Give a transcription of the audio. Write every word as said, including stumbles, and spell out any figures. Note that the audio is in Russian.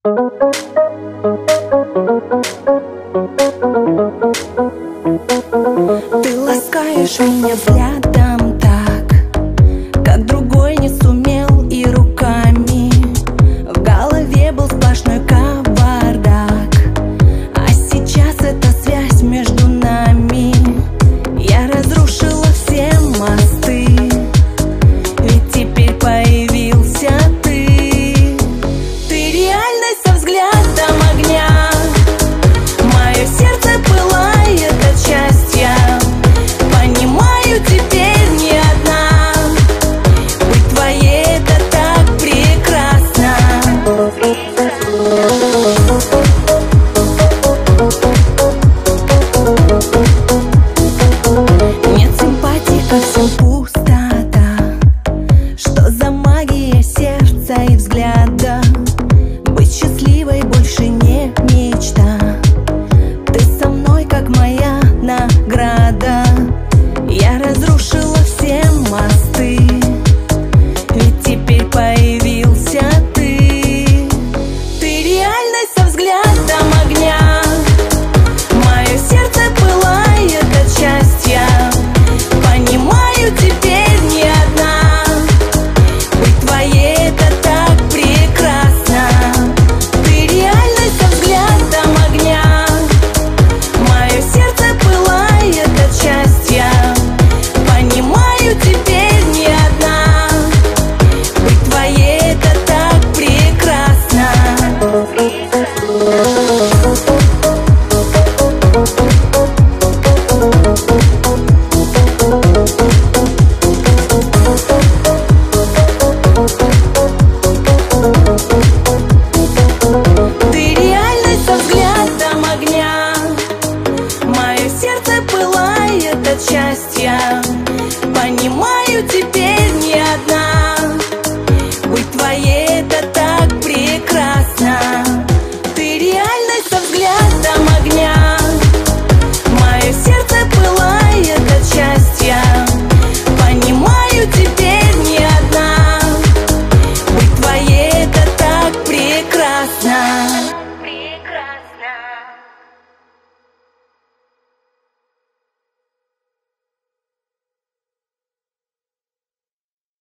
Ты ласкаешь меня взглядом так, как другой не сумел, и руками. В голове был сплошной кавардак, а сейчас эта связь между нами. Я разрушила все мосты, ведь теперь появился ты. Ты реальность со взглядом огня. Мое сердце пылает от счастья. Понимаю, теперь не одна. Быть твоей — это так прекрасно.